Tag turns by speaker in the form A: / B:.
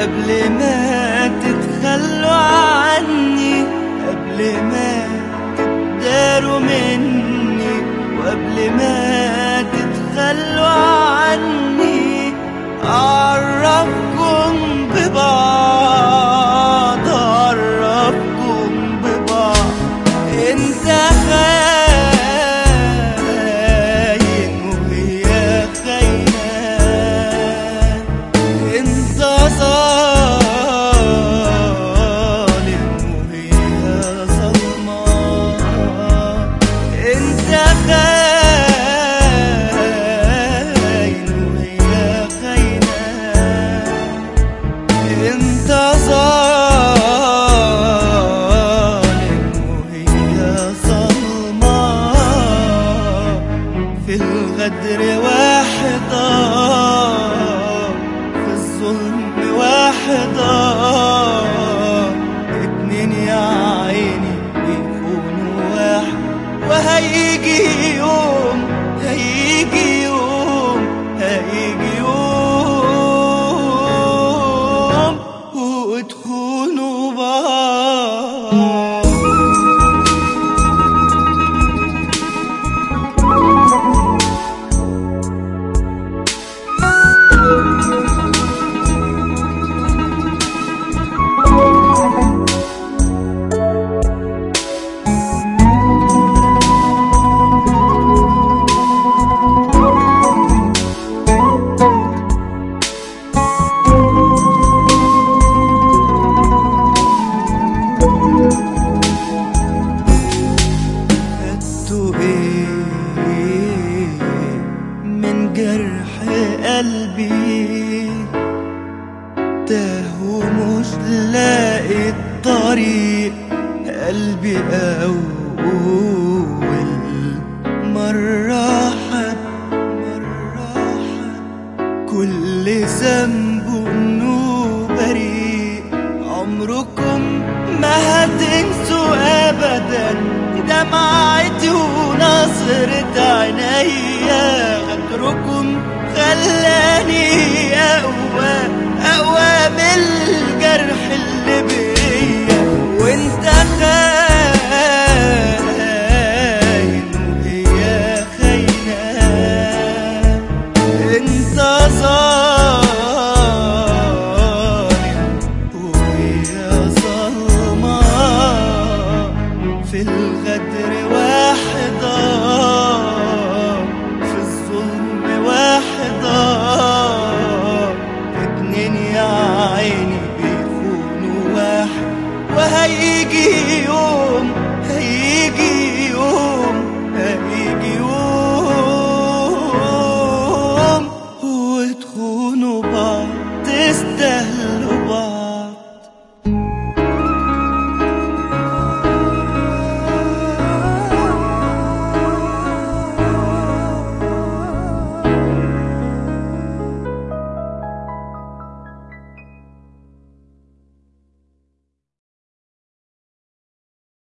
A: قبل ما تتخلوا عني، قبل ما تداروا مني، وقبل ما تتخلوا عني أعرفكم ببعض، أعرفكم ببعض. انت خاين وهي خاينة، انت ظالم وهي ظلمة، انت خاين وهي خاينة، انت ظالم وهي ظلمة. في الغدر واحدة، في الظلم واحدة، اتنين يا عيني بيكونوا واحد. وهيجي يوم، هيجي يوم، هيجي يوم وتخونوا بعض. خدتوا ايه من جرح قلبي؟ تاه ومش لاقي الطريق. قلبي أول مرة حد، كل ذنبه إنه بريء. عمركم ما هتنسوا أبدا دمعتي ونظرة عينيا. غدركم خلاني أقوى، أقوى من الجرح اللي بيا. وانت خاين وهي خاينة، انت ظالم وهي ظلمة. في الغدر واحدة، في الظلم واحدة، اتنين يا عيني بيخونوا واحد. وهيجي